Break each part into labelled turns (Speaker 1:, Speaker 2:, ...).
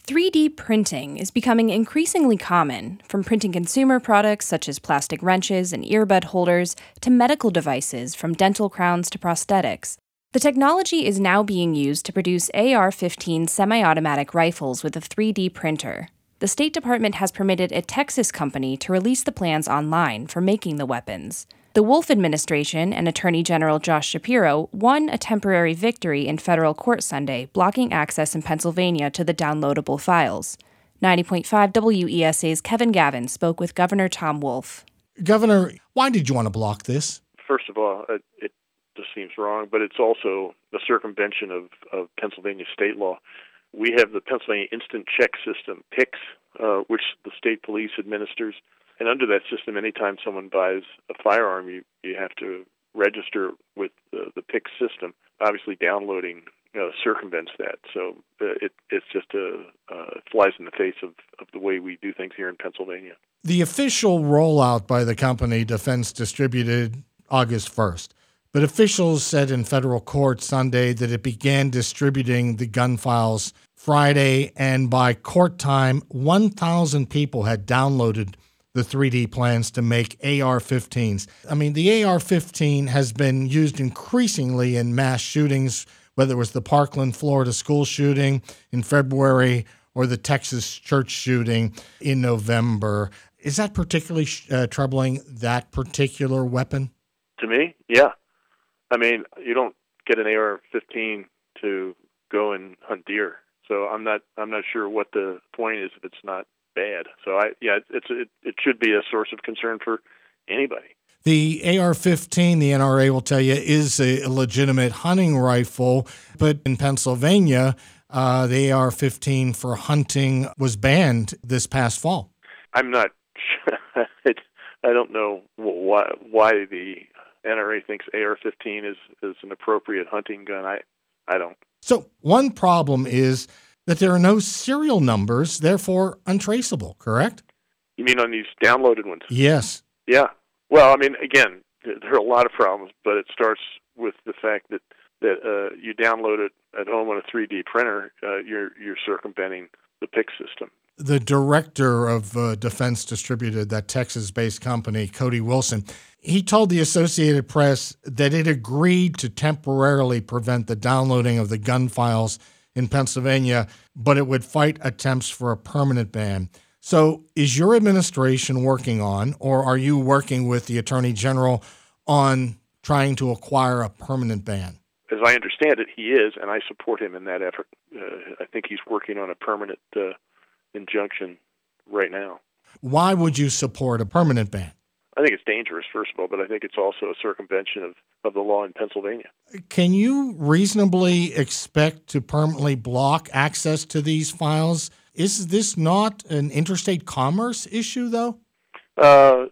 Speaker 1: 3D printing is becoming increasingly common, from printing consumer products such as plastic wrenches and earbud holders to medical devices from dental crowns to prosthetics. The technology is now being used to produce AR-15 semi-automatic rifles with a 3D printer. The State Department has permitted a Texas company to release the plans online for making the weapons. The Wolf administration and Attorney General Josh Shapiro won a temporary victory in federal court Sunday, blocking access in Pennsylvania to the downloadable files. 90.5 WESA's Kevin Gavin spoke with Governor Tom Wolf.
Speaker 2: Governor, why did you want to block this?
Speaker 3: First of all, it just seems wrong, but it's also the circumvention of Pennsylvania state law. We have the Pennsylvania Instant Check System, PICS, which the state police administers. And under that system, anytime someone buys a firearm, you have to register with the PICS system. Obviously, downloading circumvents that. So it's just flies in the face of the way we do things here in Pennsylvania.
Speaker 2: The official rollout by the company, Defense Distributed, August 1st. But officials said in federal court Sunday that it began distributing the gun files Friday, and by court time, 1,000 people had downloaded the 3D plans to make AR-15s. I mean, the AR-15 has been used increasingly in mass shootings, whether it was the Parkland, Florida school shooting in February or the Texas church shooting in November. Is that particularly troubling, that particular weapon?
Speaker 3: To me, yeah. I mean, you don't get an AR-15 to go and hunt deer, so I'm not sure what the point is if it's not bad. So it should be a source of concern for anybody.
Speaker 2: The AR-15, the NRA will tell you, is a legitimate hunting rifle, but in Pennsylvania, the AR-15 for hunting was banned this past fall.
Speaker 3: I'm not sure. I don't know why the NRA thinks AR-15 is an appropriate hunting gun. I don't.
Speaker 2: So one problem is that there are no serial numbers, therefore untraceable, correct?
Speaker 3: You mean on these downloaded ones?
Speaker 2: Yes.
Speaker 3: Yeah. Well, I mean, again, there are a lot of problems, but it starts with the fact that you download it at home on a 3D printer, you're circumventing the PICS system.
Speaker 2: The director of Defense Distributed, that Texas-based company, Cody Wilson, he told the Associated Press that it agreed to temporarily prevent the downloading of the gun files in Pennsylvania, but it would fight attempts for a permanent ban. So is your administration working on, or are you working with the Attorney General on trying to acquire a permanent ban?
Speaker 3: As I understand it, he is, and I support him in that effort. I think he's working on a permanent injunction right now.
Speaker 2: Why would you support a permanent ban?
Speaker 3: I think it's dangerous, first of all, but I think it's also a circumvention of the law in Pennsylvania.
Speaker 2: Can you reasonably expect to permanently block access to these files? Is this not an interstate commerce issue, though?
Speaker 3: Are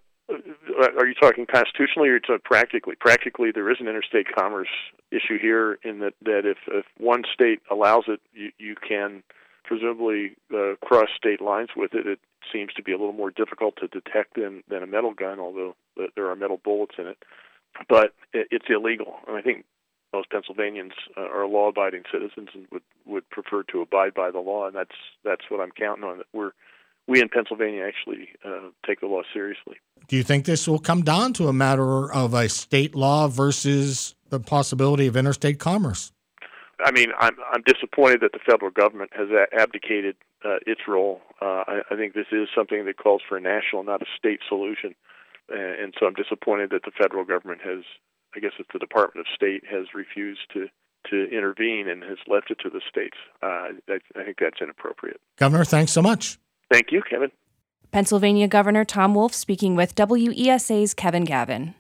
Speaker 3: you talking constitutionally or are you talking practically? Practically, there is an interstate commerce issue here in that if one state allows it, you can presumably cross state lines with it. It seems to be a little more difficult to detect than a metal gun, although there are metal bullets in it. But it's illegal, and I think most Pennsylvanians are law-abiding citizens and would prefer to abide by the law, and that's what I'm counting on. That we in Pennsylvania actually take the law seriously.
Speaker 2: Do you think this will come down to a matter of a state law versus the possibility of interstate commerce?
Speaker 3: I mean, I'm disappointed that the federal government has abdicated its role. I think this is something that calls for a national, not a state solution. And so I'm disappointed that the federal government has, I guess it's the Department of State, has refused to intervene and has left it to the states. I think that's inappropriate.
Speaker 2: Governor, thanks so much.
Speaker 3: Thank you, Kevin.
Speaker 1: Pennsylvania Governor Tom Wolf speaking with WESA's Kevin Gavin.